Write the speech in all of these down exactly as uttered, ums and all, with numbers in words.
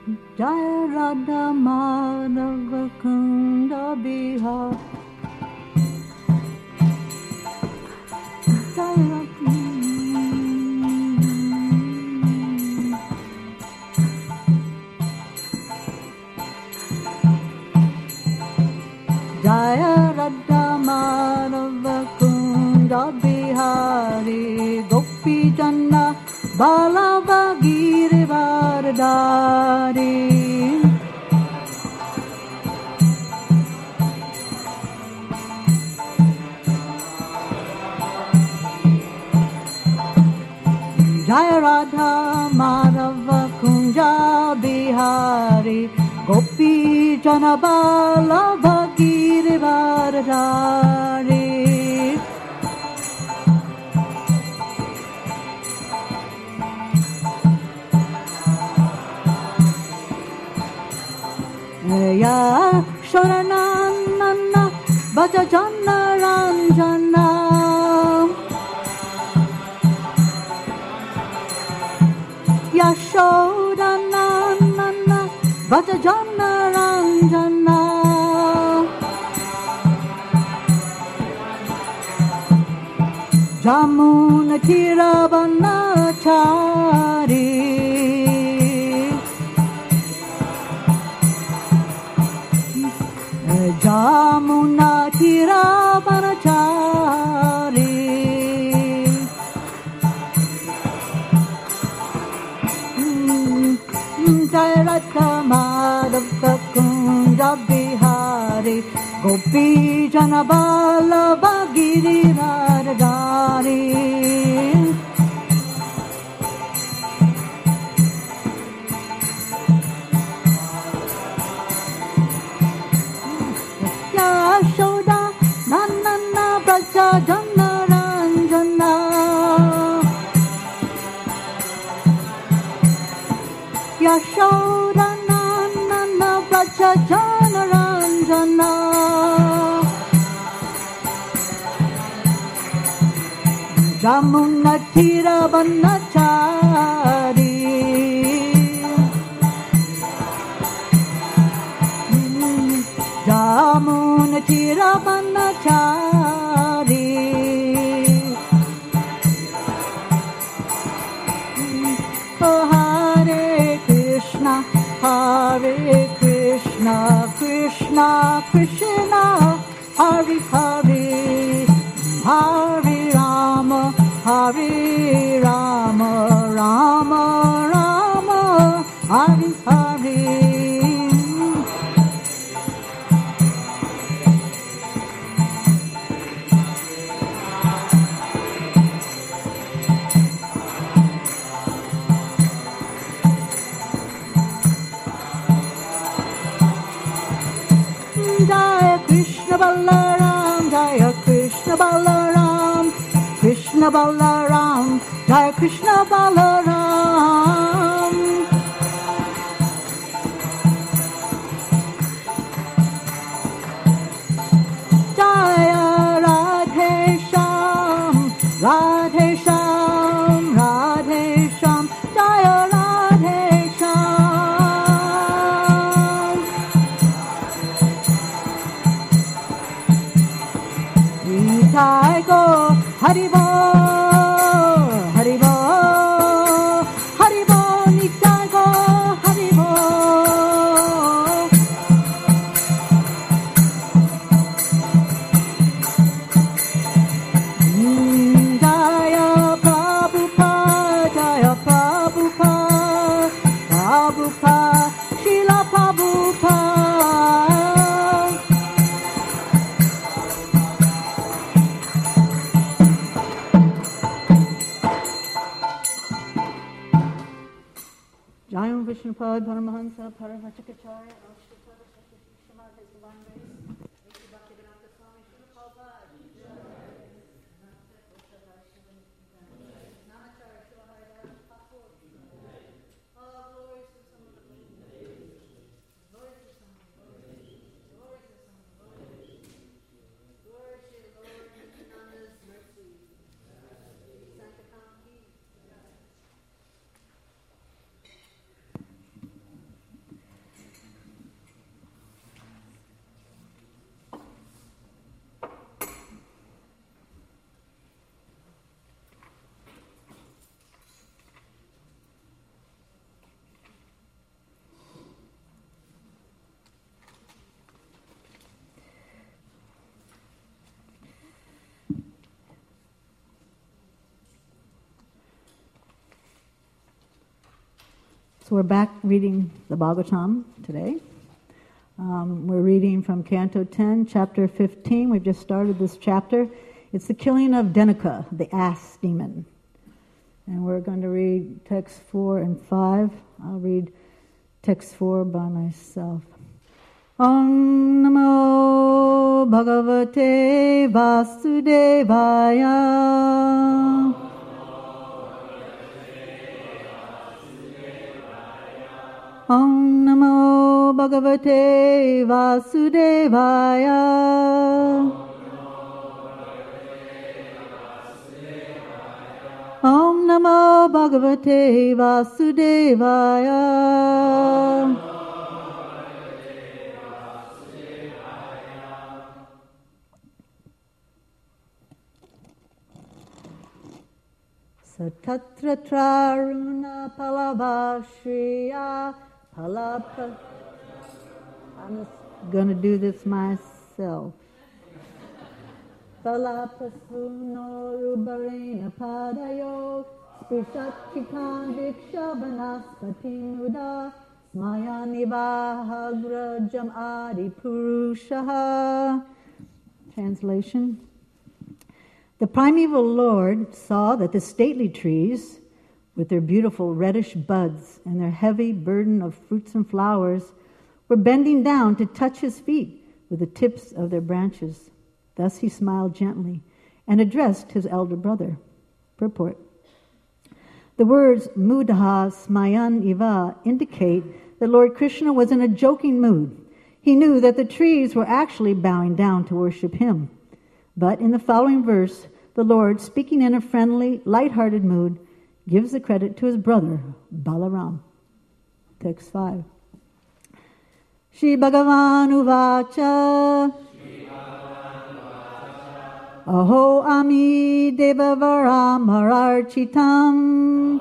Jaya Radha Madhava Kunda Bihar. Jaya Radha. Jaya Radha Madhava Kunda Bihari Gopi Janna Balava Girivardhari. Jaya Radha Madhava Kunja Bihari Gopi Jana Balava Girivardhari. Ya Shorananana Bhaja Jana Ranjana. Yashodananana Bhaja Jana Ranjana. Jamuna Tiravanachari. Jamuna Tiravanachari. Jaya Radha Madhava Kunja Bihari Gopi Jana Balava Girivardhari. Yashoda Nanana Braja Jana Ranjana. Yashodananana Braja Jana Ranjana. Jamuna Tiravanachari. Jamuna Tiravanachari. Oh Hare Krishna, Hare Krishna, Krishna Krishna, Hare Hare, Hare Rama, Hare Rama, Rama Rama, Hare Hare. Jaya Krishna Balaram, Jaya Krishna Balaram, Krishna Balaram, Jaya Krishna Balaram. Jaya Radhe Shyam, Radhe Shyam, Radhe Shyam, Jaya Radhe Shyam. Nitai go Haribo, Haribo, Haribo, Nitai go Haribo. Jaya Prabhupada, Jaya Prabhupada, Prabhupada, Srila Prabhupada. Jayam Vishnupad Paramahansa Paramachakacharya Ashtatara Shama His Divine Grace Nitya Bhaktivedanta Swami Srila Prabhupada Namacharya Srila Haridas Thakur. All glories to some of the glories to some of the glories glories to some of the glories glory to the Lord Nityananda's mercy Sankakam Ki. So we're back reading the Bhagavatam today. Um, we're reading from Canto ten, Chapter fifteen. We've just started this chapter. It's the killing of Dhenukha, the ass demon. And we're going to read text four and five. I'll read text four by myself. Om Namo Bhagavate Vasudevaya. Om Namo Bhagavate Vasudevaya. Om Namo Bhagavate Vasudevaya. Satatra Traruna Palavashriya Palapa. I'm just going to do this myself. Palapasuno Rubarena Padayo Sprishachikan Vikshabanaspatimuda Smayanivahagrajam Adi Purushaha. Translation. The primeval Lord saw that the stately trees, with their beautiful reddish buds and their heavy burden of fruits and flowers, were bending down to touch his feet with the tips of their branches. Thus he smiled gently and addressed his elder brother. Purport. The words Mudaha Smayan Iva indicate that Lord Krishna was in a joking mood. He knew that the trees were actually bowing down to worship him. But in the following verse, the Lord, speaking in a friendly, light-hearted mood, gives the credit to his brother, Balaram. Text five. Shri Bhagavan Uvacha Aho Ami Devavaram Ararchitam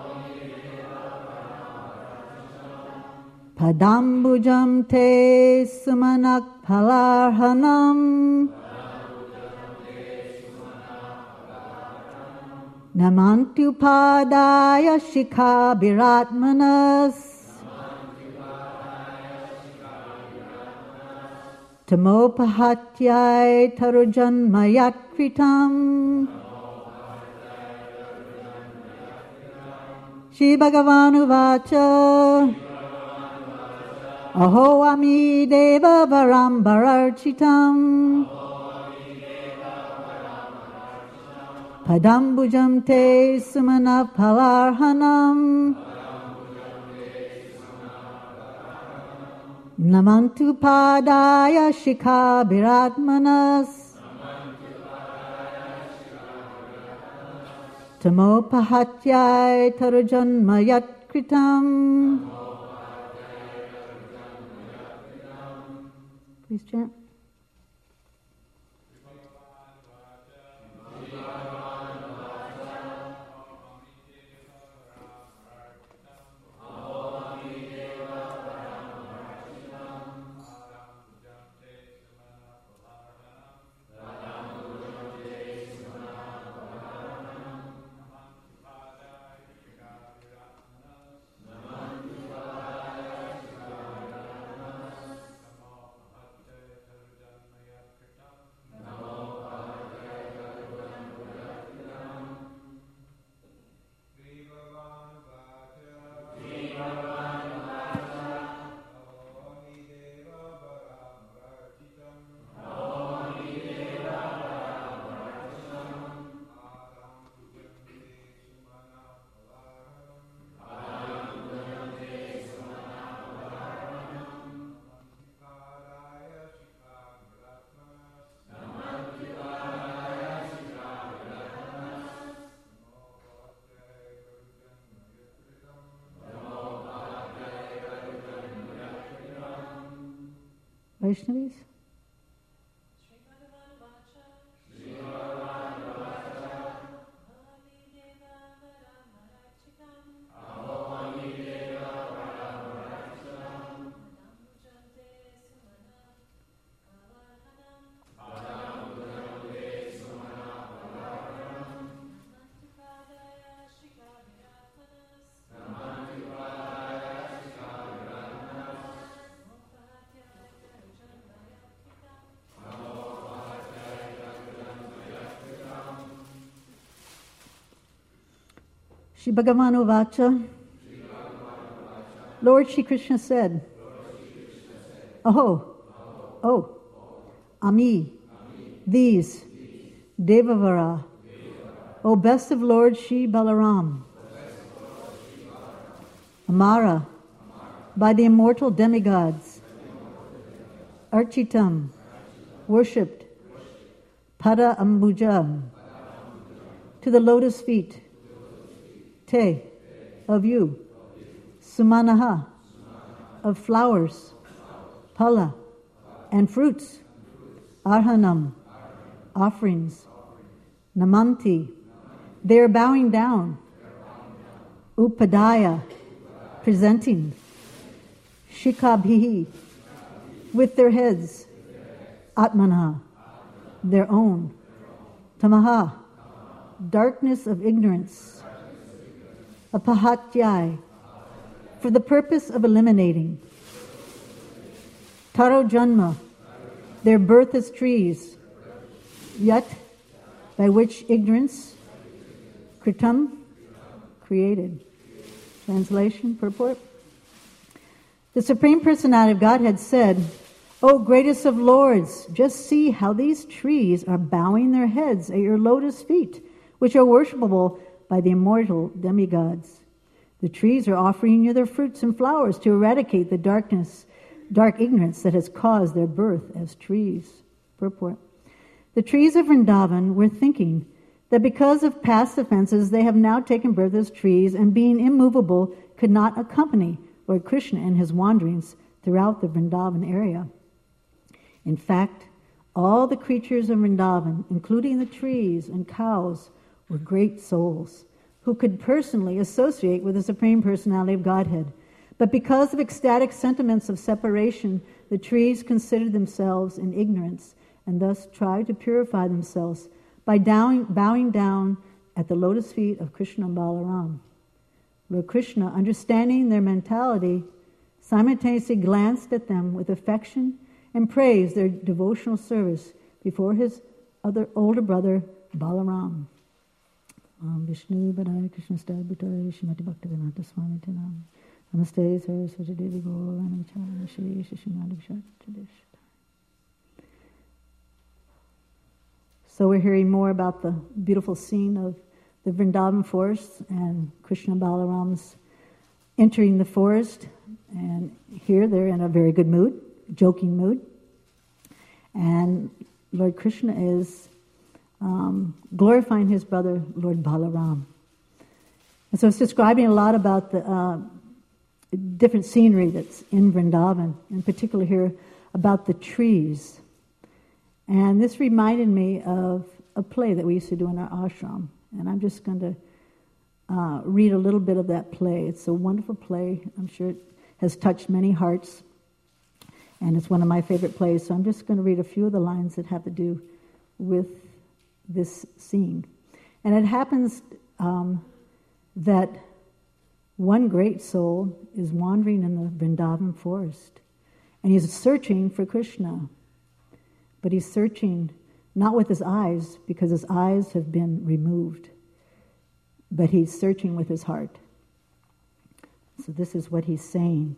Padambujam Te Sumanak Palarhanam Namantyupadaya Shikha Biratmanas Tamopahatyai Tarujanmayakritam Shri Bhagavanu Vacha Aho Ami Deva Varam Bararchitam Padambujam Te Sumana Palarhanam Namantu Padaya Shikha Biratmanas Tamopahatyai Tarujanmayatkritam. Please chant. Vaishnavis? Shri Bhagavanu Vacha. Lord Shri Krishna said, Aho, oh, Ami, these, Devavara, O best of Lord Shri Balaram, Amara, by the immortal demigods, Architam, worshipped, Pada Ambujam, to the lotus feet, Te, of you, Sumanaha, of flowers, Pala, and fruits, Arhanam, offerings, Namanti, they are bowing down, Upadaya, presenting, Shikabhihi, with their heads, Atmana, their own, Tamaha, darkness of ignorance, Apahatyai, for the purpose of eliminating, Taro Janma, their birth as trees, Yat, by which ignorance, Kritam, created. Translation, purport. The Supreme Personality of Godhead said, O greatest of lords, just see how these trees are bowing their heads at your lotus feet, which are worshipable by the immortal demigods. The trees are offering you their fruits and flowers to eradicate the darkness, dark ignorance that has caused their birth as trees. Purport. The trees of Vrindavan were thinking that because of past offenses they have now taken birth as trees, and being immovable could not accompany Lord Krishna in his wanderings throughout the Vrindavan area. In fact, all the creatures of Vrindavan, including the trees and cows, were great souls who could personally associate with the Supreme Personality of Godhead. But because of ecstatic sentiments of separation, the trees considered themselves in ignorance and thus tried to purify themselves by down, bowing down at the lotus feet of Krishna and Balaram. Lord Krishna, understanding their mentality, simultaneously glanced at them with affection and praised their devotional service before his other older brother, Balaram. Om Vishnu Padaya Krishna Staya Bhutaya Shrimati Bhaktivedanta Swami Tinam Namaste Saraswati Devi Gaurana Vacharana Shri Shishimali Vishad. So we're hearing more about the beautiful scene of the Vrindavan forest and Krishna and Balaram's entering the forest. And here they're in a very good mood, joking mood. And Lord Krishna is um, glorifying his brother, Lord Balaram. And so it's describing a lot about the uh, different scenery that's in Vrindavan, in particular here about the trees. And this reminded me of a play that we used to do in our ashram. And I'm just going to uh, read a little bit of that play. It's a wonderful play. I'm sure it has touched many hearts. And it's one of my favorite plays. So I'm just going to read a few of the lines that have to do with this scene. And it happens um, that one great soul is wandering in the Vrindavan forest. And he's searching for Krishna. But he's searching not with his eyes, because his eyes have been removed. But he's searching with his heart. So this is what he's saying.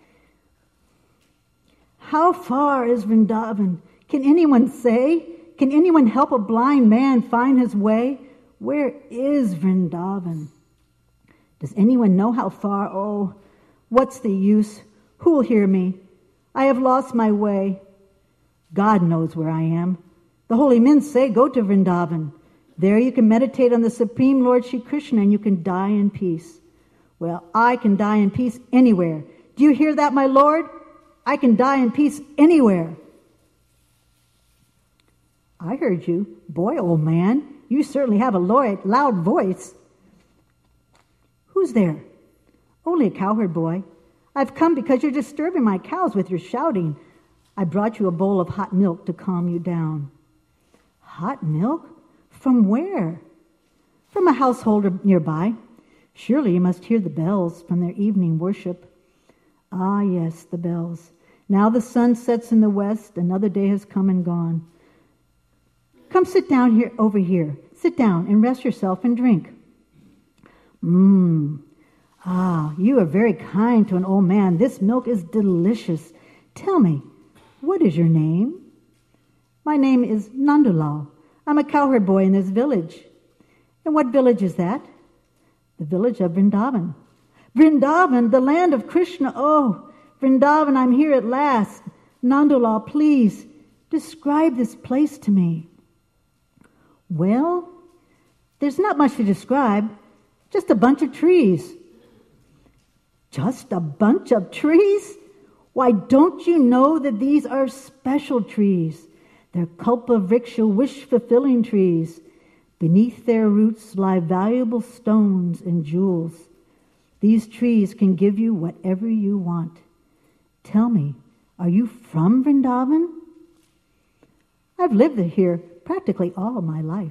How far is Vrindavan? Can anyone say? Can anyone help a blind man find his way? Where is Vrindavan? Does anyone know how far? Oh, what's the use? Who will hear me? I have lost my way. God knows where I am. The holy men say, go to Vrindavan. There you can meditate on the Supreme Lord Shri Krishna and you can die in peace. Well, I can die in peace anywhere. Do you hear that, my Lord? I can die in peace anywhere. I heard you. Boy, old man, you certainly have a loud voice. Who's there? Only a cowherd boy. I've come because you're disturbing my cows with your shouting. I brought you a bowl of hot milk to calm you down. Hot milk? From where? From a householder nearby. Surely you must hear the bells from their evening worship. Ah, yes, the bells. Now the sun sets in the west. Another day has come and gone. Come sit down here, over here. Sit down and rest yourself and drink. Mmm. Ah, you are very kind to an old man. This milk is delicious. Tell me, what is your name? My name is Nandulal. I'm a cowherd boy in this village. And what village is that? The village of Vrindavan. Vrindavan, the land of Krishna. Oh, Vrindavan, I'm here at last. Nandulal, please, describe this place to me. Well, there's not much to describe. Just a bunch of trees. Just a bunch of trees? Why, don't you know that these are special trees? They're Kalpavriksha, wish-fulfilling trees. Beneath their roots lie valuable stones and jewels. These trees can give you whatever you want. Tell me, are you from Vrindavan? I've lived here practically all of my life.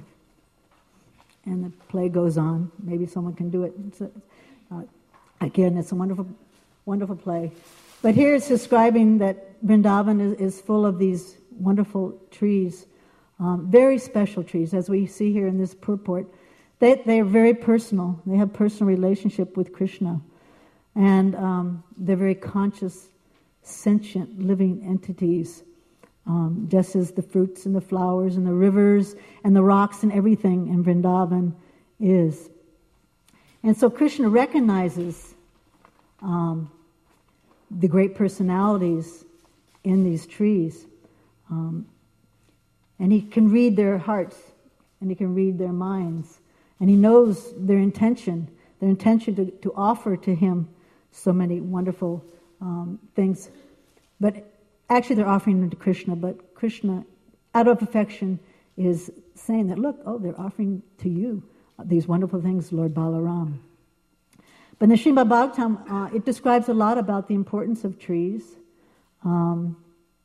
And the play goes on. Maybe someone can do it. It's a, uh, again, it's a wonderful, wonderful play. But here it's describing that Vrindavan is, is full of these wonderful trees, um, very special trees, as we see here in this purport. They, they are very personal. They have personal relationship with Krishna. And um, they're very conscious, sentient, living entities, um, just as the fruits and the flowers and the rivers and the rocks and everything in Vrindavan is. And so Krishna recognizes um, the great personalities in these trees. Um, and he can read their hearts, and he can read their minds. And he knows their intention, their intention to, to offer to him so many wonderful um, things. But actually they're offering them to Krishna, but Krishna, out of affection, is saying that, look, oh, they're offering to you these wonderful things, Lord Balaram. But in the Srimad Bhagavatam, uh, it describes a lot about the importance of trees. Um,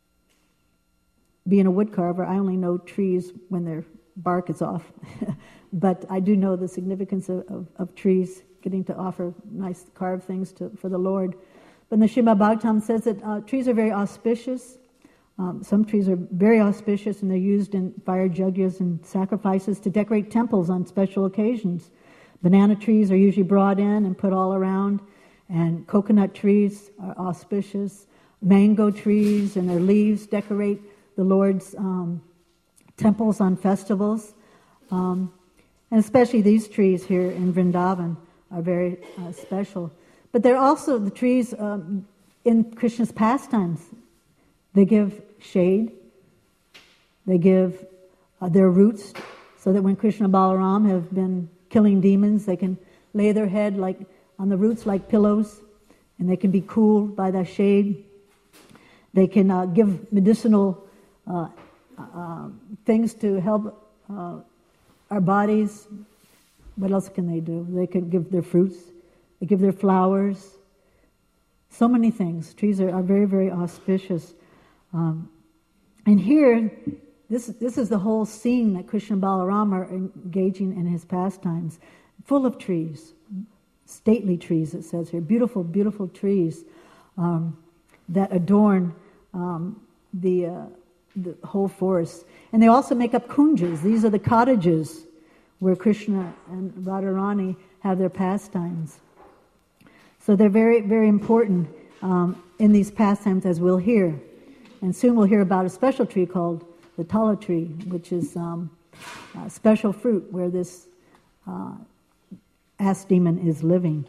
being a woodcarver, I only know trees when their bark is off. But I do know the significance of, of, of trees, getting to offer nice carved things to, for the Lord. But in the Srimad Bhagavatam says that uh, trees are very auspicious. Um, some trees are very auspicious, and they're used in fire yajnas and sacrifices to decorate temples on special occasions. Banana trees are usually brought in and put all around, and coconut trees are auspicious. Mango trees and their leaves decorate the Lord's um, temples on festivals. Um, and especially these trees here in Vrindavan are very uh, special. But they're also the trees um, in Krishna's pastimes. They give shade. They give uh, their roots so that when Krishna and Balaram have been killing demons, they can lay their head like on the roots like pillows, and they can be cooled by that shade. They can uh, give medicinal uh, uh, things to help uh, our bodies. What else can they do? They can give their fruits. They give their flowers. So many things. Trees are, are very, very auspicious. Um, and here, this, this is the whole scene that Krishna and Balaram are engaging in his pastimes. Full of trees. Stately trees, it says here. Beautiful, beautiful trees um, that adorn um, the, uh, the whole forest. And they also make up kunjas. These are the cottages where Krishna and Radharani have their pastimes. So they're very, very important um, in these pastimes, as we'll hear. And soon we'll hear about a special tree called the Tala tree, which is um, a special fruit where this uh, ass demon is living.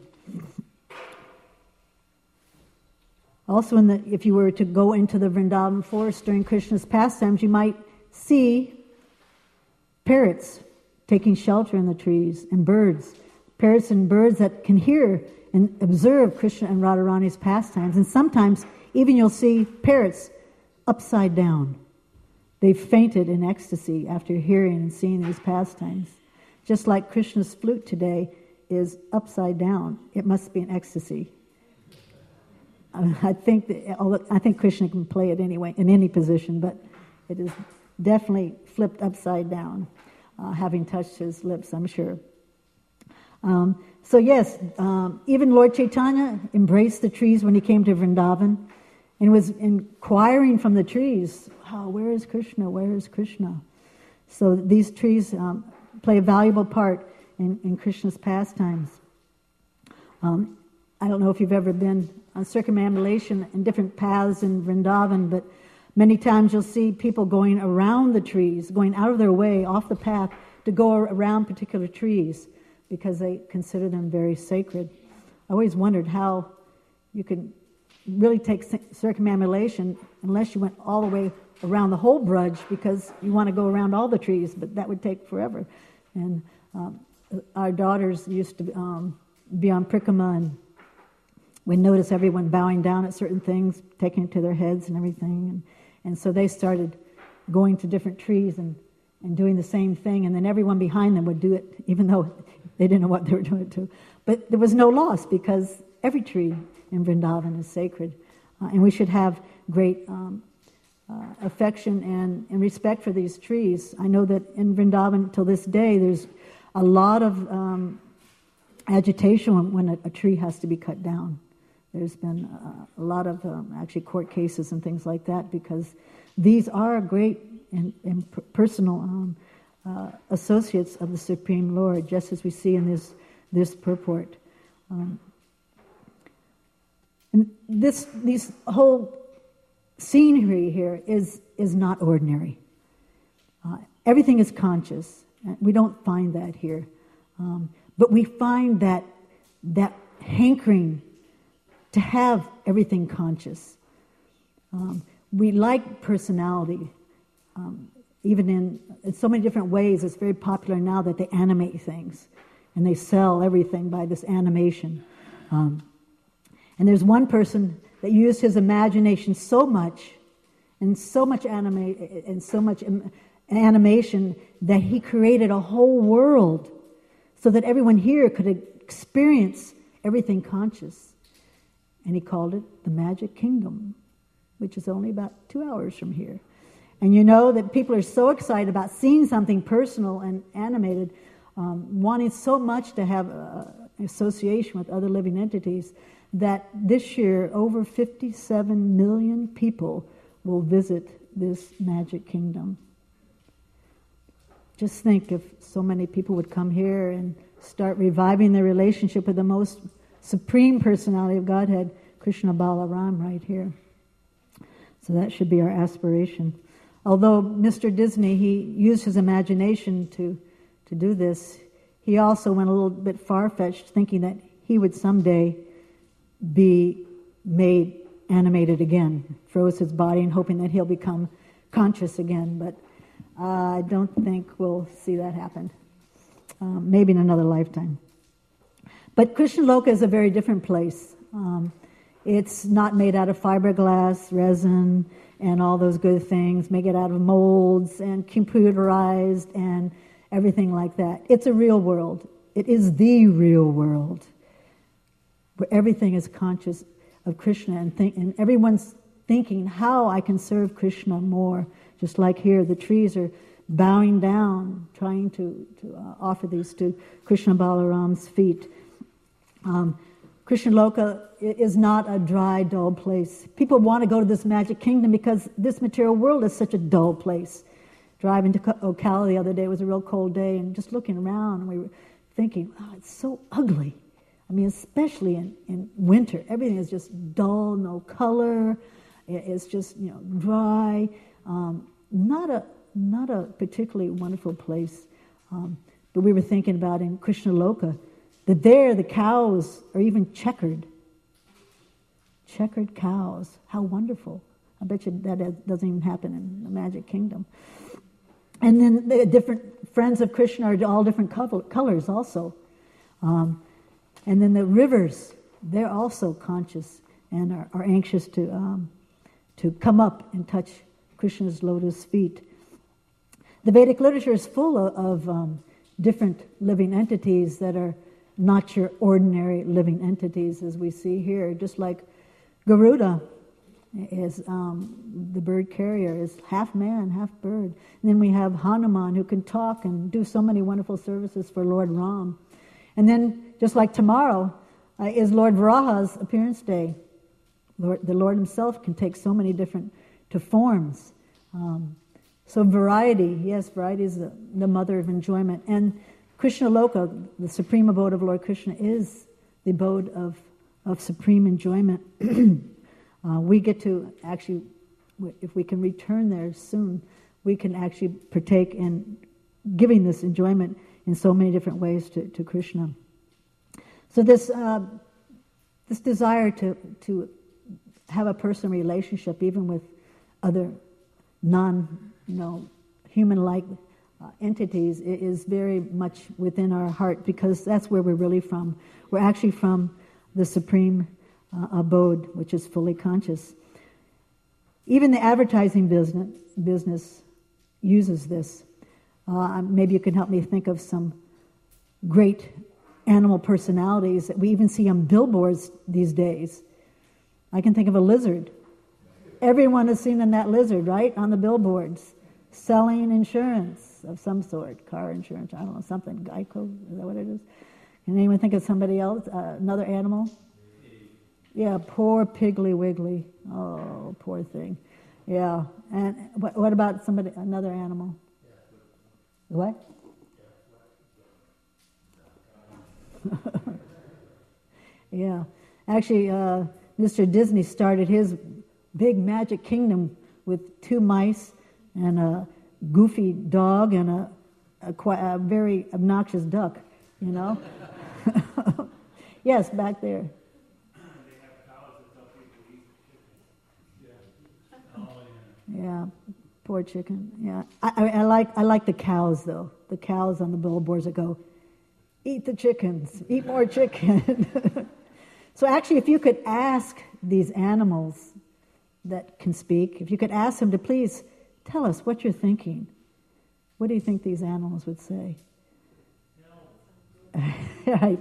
Also, in the, if you were to go into the Vrindavan forest during Krishna's pastimes, you might see parrots taking shelter in the trees, and birds. Parrots and birds that can hear and observe Krishna and Radharani's pastimes. And sometimes even you'll see parrots upside down. They've fainted in ecstasy after hearing and seeing these pastimes. Just like Krishna's flute today is upside down. It must be an ecstasy. I think that, I think Krishna can play it anyway, in any position, but it is definitely flipped upside down, uh, having touched his lips, I'm sure. Um, so yes, um, even Lord Chaitanya embraced the trees when he came to Vrindavan and was inquiring from the trees, oh, where is Krishna, where is Krishna? So these trees um, play a valuable part in, in Krishna's pastimes. Um, I don't know if you've ever been on circumambulation in different paths in Vrindavan, but many times you'll see people going around the trees, going out of their way, off the path, to go around particular trees because they consider them very sacred. I always wondered how you could really take circumambulation unless you went all the way around the whole Braj, because you want to go around all the trees, but that would take forever. And um, our daughters used to um, be on Prikrama, and we notice everyone bowing down at certain things, taking it to their heads and everything. And, and so they started going to different trees and, and doing the same thing, and then everyone behind them would do it, even though they didn't know what they were doing it to. But there was no loss, because every tree in Vrindavan is sacred. Uh, and we should have great um, uh, affection and, and respect for these trees. I know that in Vrindavan, till this day, there's a lot of um, agitation when, when a, a tree has to be cut down. There's been uh, a lot of um, actually court cases and things like that, because these are great and, and per- personal um, uh, associates of the Supreme Lord, just as we see in this this purport. Um, and this these whole scenery here is is not ordinary. Uh, everything is conscious. We don't find that here, um, but we find that that hankering to have everything conscious. Um, we like personality, um, even in, in so many different ways. It's very popular now that they animate things, and they sell everything by this animation. Um, and there's one person that used his imagination so much, and so much anima- and so much im- animation, that he created a whole world so that everyone here could experience everything conscious. And he called it the Magic Kingdom, which is only about two hours from here. And you know that people are so excited about seeing something personal and animated, um, wanting so much to have uh, an association with other living entities, that this year over fifty-seven million people will visit this Magic Kingdom. Just think if so many people would come here and start reviving their relationship with the most Supreme Personality of Godhead, Krishna Balaram, right here. So that should be our aspiration. Although Mister Disney, he used his imagination to, to do this, he also went a little bit far-fetched, thinking that he would someday be made animated again, froze his body and hoping that he'll become conscious again. But uh, I don't think we'll see that happen. Um, maybe in another lifetime. But Krishna Loka is a very different place. Um, it's not made out of fiberglass, resin, and all those good things, make it out of molds and computerized and everything like that. It's a real world. It is the real world, where everything is conscious of Krishna, and, think, and everyone's thinking how I can serve Krishna more. Just like here, the trees are bowing down, trying to, to uh, offer these to Krishna Balaram's feet. Um, Krishna Loka is not a dry, dull place. People want to go to this Magic Kingdom because this material world is such a dull place. Driving to Ocala the other day, it was a real cold day, and just looking around, and we were thinking, oh, it's so ugly. I mean, especially in, in winter, everything is just dull, no color. It's just, you know, dry. Um, not a not a particularly wonderful place. Um, but we were thinking about in Krishna Loka, that there the cows are even checkered. Checkered cows. How wonderful. I bet you that doesn't even happen in the Magic Kingdom. And then the different friends of Krishna are all different colors also. Um, and then the rivers, they're also conscious and are, are anxious to um, to come up and touch Krishna's lotus feet. The Vedic literature is full of, of um, different living entities that are not your ordinary living entities, as we see here. Just like Garuda is um, the bird carrier, is half man, half bird. And then we have Hanuman, who can talk and do so many wonderful services for Lord Ram. And then, just like tomorrow, uh, is Lord Varaha's appearance day. Lord, the Lord himself can take so many different to forms. Um, so variety, yes, variety is the, the mother of enjoyment. And Krishna Loka, the supreme abode of Lord Krishna, is the abode of, of supreme enjoyment. uh, we get to actually, if we can return there soon, we can actually partake in giving this enjoyment in so many different ways to, to Krishna. So this uh, this desire to to have a personal relationship, even with other non, you know, human-like uh, entities, is very much within our heart, because that's where we're really from. We're actually from the supreme uh, abode, which is fully conscious. Even the advertising business business uses this. Uh, maybe you can help me think of some great animal personalities that we even see on billboards these days. I can think of a lizard. Everyone has seen that lizard, right, on the billboards, selling insurance of some sort, car insurance, I don't know, something, Geico, is that what it is? Can anyone think of somebody else, uh, another animal? Yeah, poor Piggly Wiggly. Oh, poor thing. Yeah, and what, what about somebody, another animal? What? Yeah, actually, uh, Mister Disney started his big magic kingdom with two mice and a goofy dog and a, a, a very obnoxious duck, you know? Yes, back there. Yeah, poor chicken. Yeah, I, I, I like I like the cows though. The cows on the billboards that go, "Eat the chickens, eat more chicken." So actually, if you could ask these animals that can speak, if you could ask them to please tell us what you're thinking, what do you think these animals would say? Right.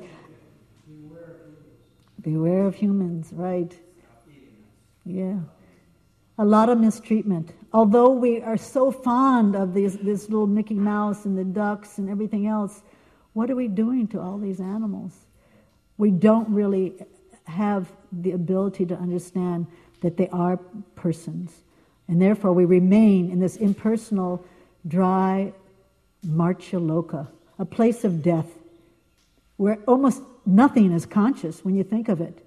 Beware of humans, right? Yeah. A lot of mistreatment. Although we are so fond of these, this little Mickey Mouse and the ducks and everything else, what are we doing to all these animals? We don't really have the ability to understand that they are persons. And therefore we remain in this impersonal, dry Marchaloka, a place of death, where almost nothing is conscious when you think of it.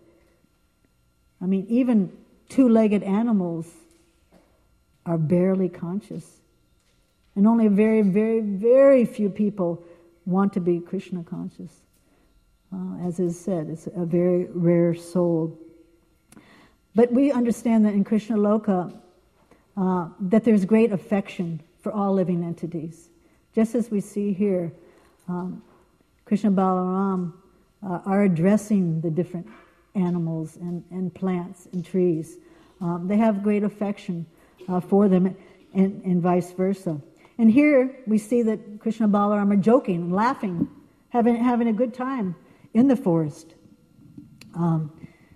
I mean, even two-legged animals are barely conscious. And only very, very, very few people want to be Krishna conscious. Uh, as is said, it's a very rare soul. But we understand that in Krishna Loka, uh, that there's great affection for all living entities. Just as we see here, um, Krishna Balaram uh, are addressing the different animals and, and plants and trees. Um, they have great affection uh, for them, and, and vice versa. And here we see that Krishna and Balaram are joking and laughing, having having a good time in the forest. Um,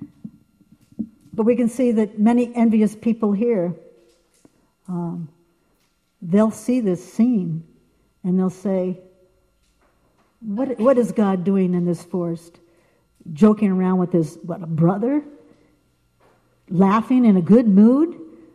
but we can see that many envious people here, um, they'll see this scene and they'll say, what what is God doing in this forest? Joking around with his, what, a brother? Laughing in a good mood?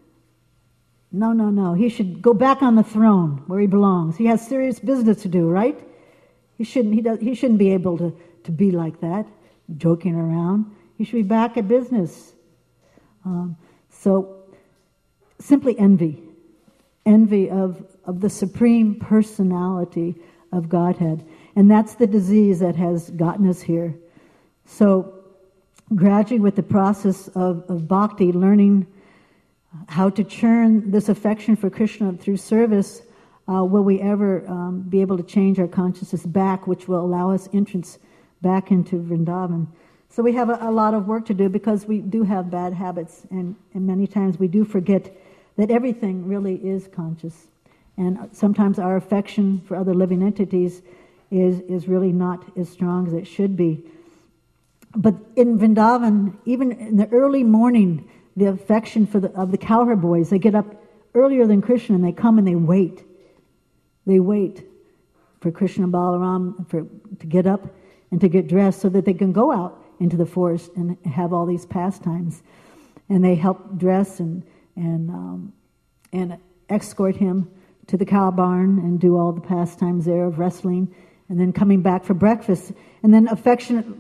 No, no, no. He should go back on the throne where he belongs. He has serious business to do, right? He shouldn't. He does. He shouldn't be able to, to be like that, joking around. He should be back at business. Um, so, simply envy, envy of of the supreme personality of Godhead, and that's the disease that has gotten us here. So, gradually, with the process of, of bhakti, learning how to churn this affection for Krishna through service, uh, will we ever um, be able to change our consciousness back, which will allow us entrance back into Vrindavan. So we have a, a lot of work to do, because we do have bad habits, and, and many times we do forget that everything really is conscious. And sometimes our affection for other living entities is, is really not as strong as it should be. But in Vrindavan, even in the early morning, the affection for the, of the cowherd boys, they get up earlier than Krishna and they come and they wait. They wait for Krishna and Balaram for, to get up and to get dressed so that they can go out into the forest and have all these pastimes. And they help dress and and um, and escort him to the cow barn and do all the pastimes there of wrestling, and then coming back for breakfast. And then affectionate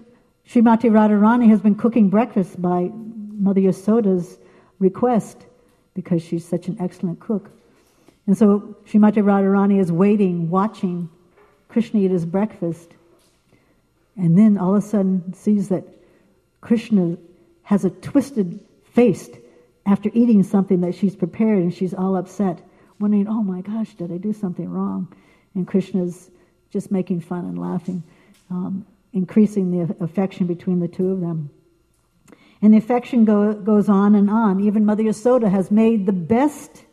Srimati Radharani has been cooking breakfast by Mother Yasoda's request because she's such an excellent cook. And so Srimati Radharani is waiting, watching Krishna eat his breakfast, and then all of a sudden sees that Krishna has a twisted face after eating something that she's prepared, and she's all upset, wondering, oh my gosh, did I do something wrong? And Krishna's just making fun and laughing, um, increasing the affection between the two of them. And the affection go, goes on and on. Even Mother Yasoda has made the best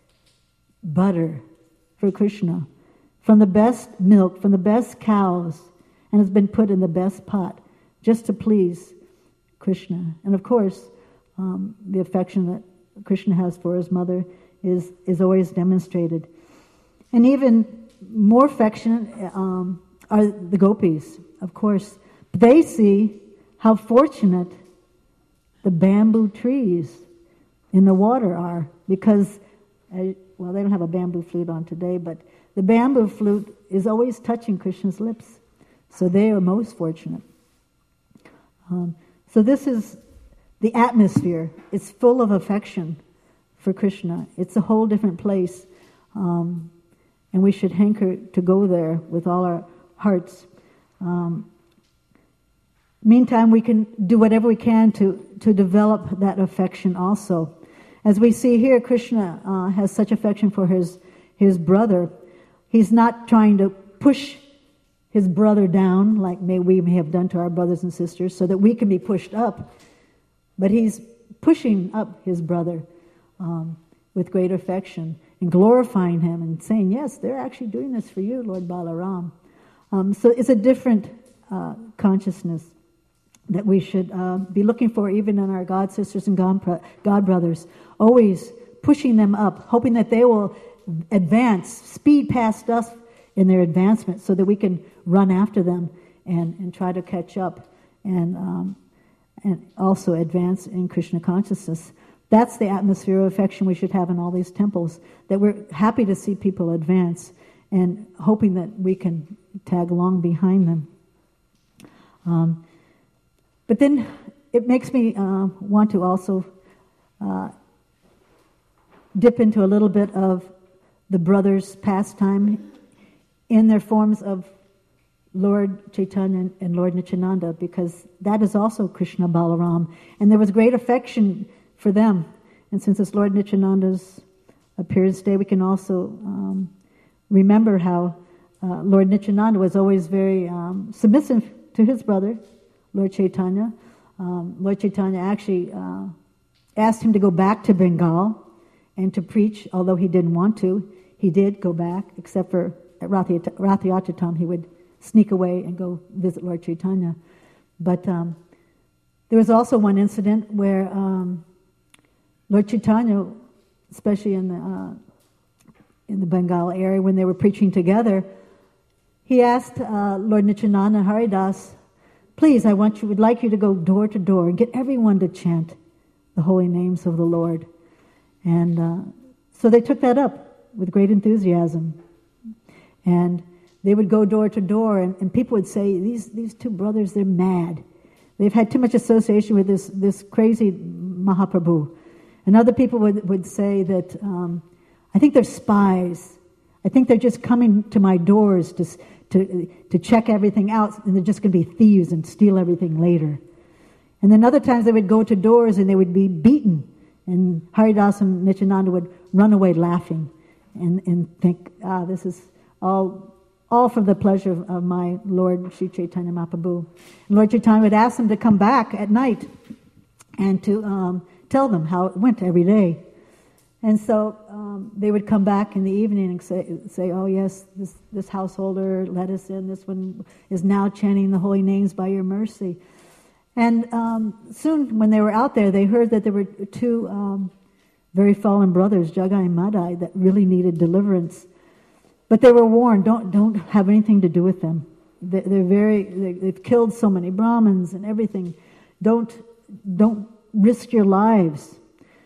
butter for Krishna, from the best milk, from the best cows, and has been put in the best pot, just to please Krishna. And of course, um, the affection that Krishna has for his mother is, is always demonstrated. And even more affectionate um, are the gopis, of course. They see how fortunate the bamboo trees in the water are, because, uh, well, they don't have a bamboo flute on today, but the bamboo flute is always touching Krishna's lips. So they are most fortunate. Um, so this is the atmosphere. It's full of affection for Krishna. It's a whole different place. Um, and we should hanker to go there with all our hearts. Um, meantime, we can do whatever we can to, to develop that affection also. As we see here, Krishna uh, has such affection for his, his brother. He's not trying to push his brother down like may we may have done to our brothers and sisters so that we can be pushed up. But he's pushing up his brother um, with great affection and glorifying him and saying, yes, they're actually doing this for you, Lord Balaram. Um, so it's a different uh, consciousness that we should uh, be looking for even in our God sisters and God, God brothers, always pushing them up, hoping that they will advance, speed past us in their advancement so that we can run after them and, and try to catch up and um, and also advance in Krishna consciousness. That's the atmosphere of affection we should have in all these temples, that we're happy to see people advance and hoping that we can tag along behind them. Um, but then it makes me uh, want to also uh, dip into a little bit of the brothers' pastime in their forms of Lord Chaitanya and Lord Nityananda, because that is also Krishna Balaram. And there was great affection for them. And since it's Lord Nityananda's appearance day, we can also um, remember how uh, Lord Nityananda was always very um, submissive to his brother, Lord Chaitanya. Um, Lord Chaitanya actually uh, asked him to go back to Bengal and to preach, although he didn't want to. He did go back, except for at Rathiyatratam, he would sneak away and go visit Lord Chaitanya. But um, there was also one incident where um, Lord Chaitanya, especially in the uh, in the Bengal area, when they were preaching together, he asked uh, Lord Nityananda and Haridas, please, I want you, would like you to go door to door and get everyone to chant the holy names of the Lord. And uh, so they took that up with great enthusiasm. And they would go door to door, and, and people would say, these these two brothers, they're mad. They've had too much association with this, this crazy Mahaprabhu. And other people would, would say that, um, I think they're spies. I think they're just coming to my doors to, to, to check everything out, and they're just going to be thieves and steal everything later. And then other times they would go to doors and they would be beaten, and Haridas and Nityananda would run away laughing and, and think, ah, this is all all for the pleasure of, of my Lord Sri Chaitanya Mahaprabhu. And Lord Chaitanya would ask them to come back at night and to um, tell them how it went every day. And so um, they would come back in the evening and say, say oh yes, this, this householder let us in, this one is now chanting the holy names by your mercy. And um, soon when they were out there, they heard that there were two um, very fallen brothers, Jagai and Madai, that really needed deliverance. But they were warned, don't don't have anything to do with them. They're, they're very, they, they've killed so many Brahmins and everything. Don't don't risk your lives.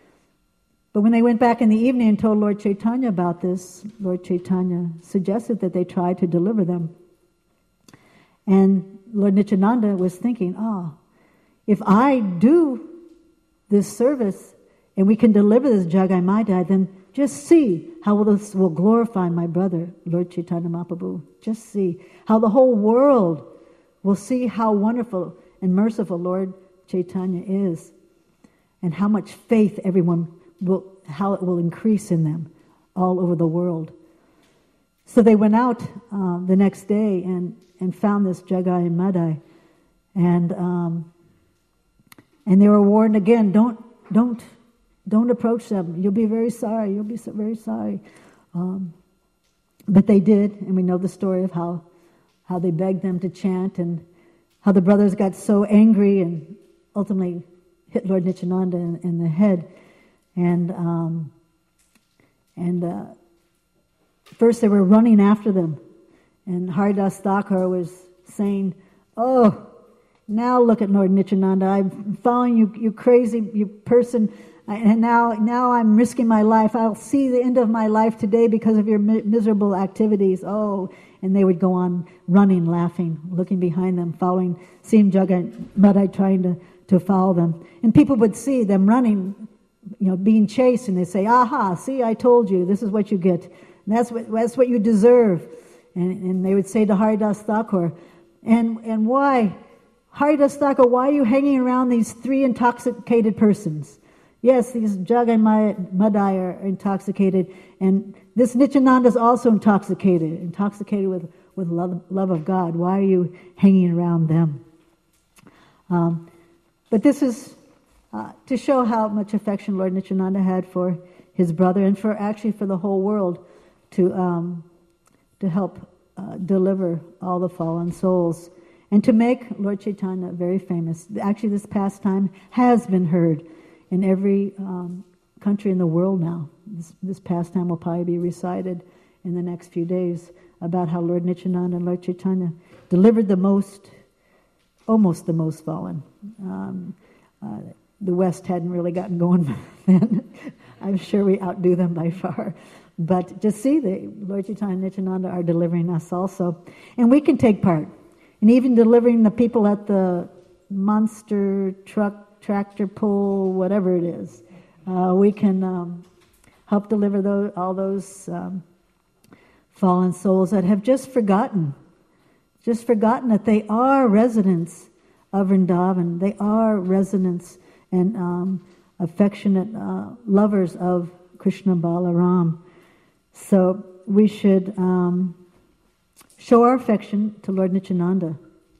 But when they went back in the evening and told Lord Chaitanya about this, Lord Chaitanya suggested that they try to deliver them. And Lord Nityananda was thinking, oh, if I do this service and we can deliver this Jagai Madai, then just see how this will glorify my brother, Lord Chaitanya Mahaprabhu. Just see how the whole world will see how wonderful and merciful Lord Chaitanya is, and how much faith everyone will, how it will increase in them all over the world. So they went out uh, the next day and, and found this Jagai Madai, and um, and they were warned again, don't don't don't approach them. You'll be very sorry. You'll be so very sorry. Um, but they did, and we know the story of how how they begged them to chant, and how the brothers got so angry and ultimately hit Lord Nityananda in, in the head. And um, and uh, first they were running after them, and Haridas Thakur was saying, "Oh, now look at Lord Nityananda. I'm following you, you crazy, you person, and now now I'm risking my life. I'll see the end of my life today because of your mi- miserable activities." Oh, and they would go on running, laughing, looking behind them, following, seeing Jagai Madai trying to, to follow them. And people would see them running, you know, being chased, and they say, "Aha, see, I told you, this is what you get. And that's what that's what you deserve." And, and they would say to Haridas Thakur, and and why, Haridas Thakur, why are you hanging around these three intoxicated persons? Yes, these Jagai Madai are intoxicated, and this Nityananda is also intoxicated, intoxicated with, with love, love of God. Why are you hanging around them? Um, but this is uh, to show how much affection Lord Nityananda had for his brother, and for actually for the whole world, to um, to help uh, deliver all the fallen souls, and to make Lord Chaitanya very famous. Actually, this pastime has been heard in every um, country in the world now. This, this pastime will probably be recited in the next few days about how Lord Nityananda and Lord Chaitanya delivered the most, almost the most fallen. Um, uh, the West hadn't really gotten going then. I'm sure we outdo them by far. But just see, the Lord Chaitanya and Nityananda are delivering us also. And we can take part in even delivering the people at the monster truck, tractor pull, whatever it is. Uh, we can um, help deliver those, all those um, fallen souls that have just forgotten, just forgotten that they are residents of Vrindavan. They are residents and um, affectionate uh, lovers of Krishna Balaram. So we should um, show our affection to Lord Nityananda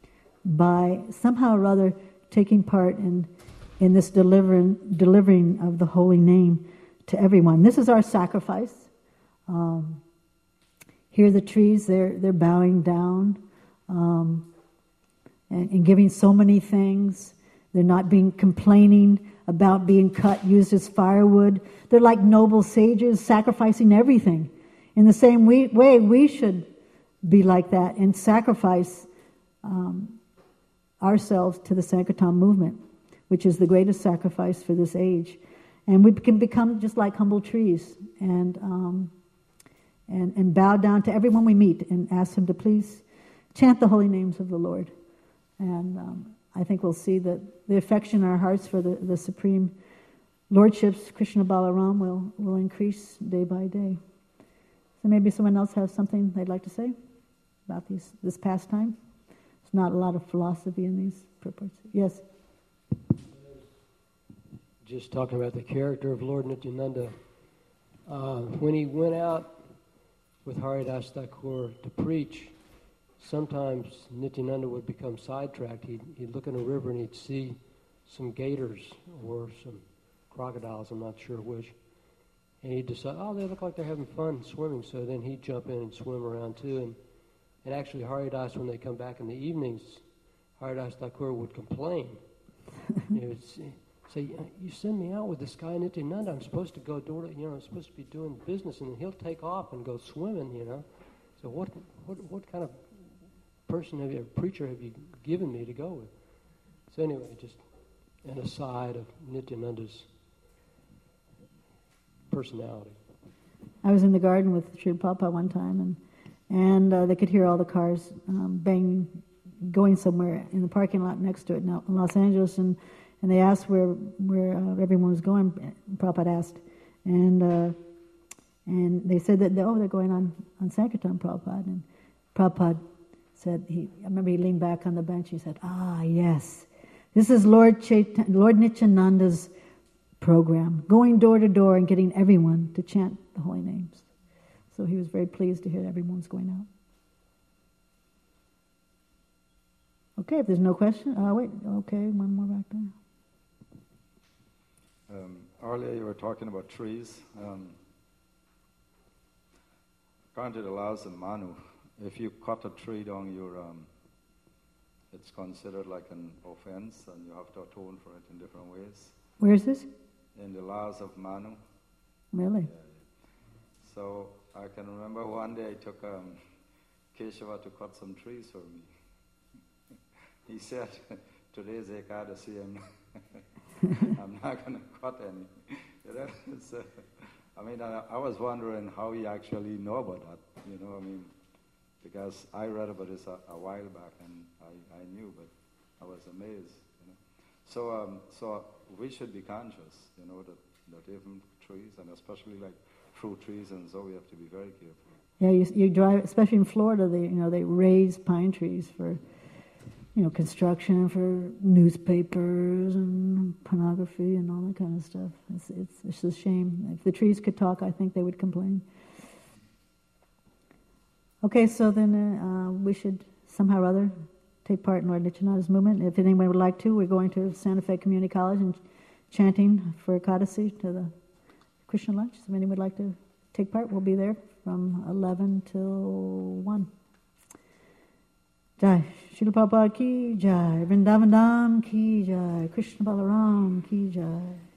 by somehow or other taking part in in this delivering, delivering of the holy name to everyone. This is our sacrifice. Um, here the trees, they're they're bowing down um, and, and giving so many things. They're not being complaining about being cut, used as firewood. They're like noble sages, sacrificing everything. In the same we, way, we should be like that and sacrifice um, ourselves to the Sankirtan movement, which is the greatest sacrifice for this age. And we can become just like humble trees and um, and, and bow down to everyone we meet and ask them to please chant the holy names of the Lord. And um, I think we'll see that the affection in our hearts for the, the Supreme Lordships, Krishna Balaram, will, will increase day by day. So maybe someone else has something they'd like to say about these this pastime. There's not a lot of philosophy in these purports. Yes? Just talking about the character of Lord Nityananda. Uh, when he went out with Haridas Thakur to preach, sometimes Nityananda would become sidetracked. He'd, he'd look in a river and he'd see some gators or some crocodiles, I'm not sure which. And he'd decide, oh, they look like they're having fun swimming. So then he'd jump in and swim around too. And, and actually Haridas, when they come back in the evenings, Haridas Thakur would complain. He would say, you send me out with this guy Nityananda, I'm supposed to go door to, you know, I'm supposed to be doing business, and he'll take off and go swimming, you know. So what what what kind of person have you, a preacher have you given me to go with? So anyway, just an aside of Nityananda's personality. I was in the garden with Sri Prabhupada one time, and and uh, they could hear all the cars um, banging going somewhere in the parking lot next to it now in Los Angeles, and, and they asked where where uh, everyone was going. Prabhupada asked, and uh, and they said that oh they're going on on Sankirtan, Prabhupada, and Prabhupada said he I remember he leaned back on the bench. He said, ah yes, this is Lord Chait- Lord Nityananda's program, going door to door and getting everyone to chant the holy names. So he was very pleased to hear that everyone's going out. Okay, if there's no question, oh wait, okay, one more back there. Um, earlier you were talking about trees. Um, according to the laws in Manu, if you cut a tree down, you're, um, it's considered like an offense, and you have to atone for it in different ways. Where is this? In the laws of Manu. Really? Yeah, yeah. So I can remember one day I took um, Keshava to cut some trees for me. He said, today's Ekadasi, I'm, I'm not going to cut any. You know? So, I mean, I, I was wondering how he actually know about that, you know, I mean, because I read about this a, a while back and I, I knew, but I was amazed, you know. So, um, so we should be conscious, you know, that, that even trees, and especially like fruit trees and so, we have to be very careful. Yeah, you, you drive, especially in Florida, they, you know, they raise pine trees for, you know, construction, for newspapers and pornography and all that kind of stuff. It's, it's, it's a shame. If the trees could talk, I think they would complain. Okay, so then uh, we should somehow or other take part in Lord Nityananda's movement. If anyone would like to, we're going to Santa Fe Community College and chanting for Ekadasi to the Krishna lunch. So if anyone would like to take part, we'll be there from eleven till one. Jai. Srila Prabhupada ki jai. Vrindavan Dham ki jai. Krishna Balaram ki jai.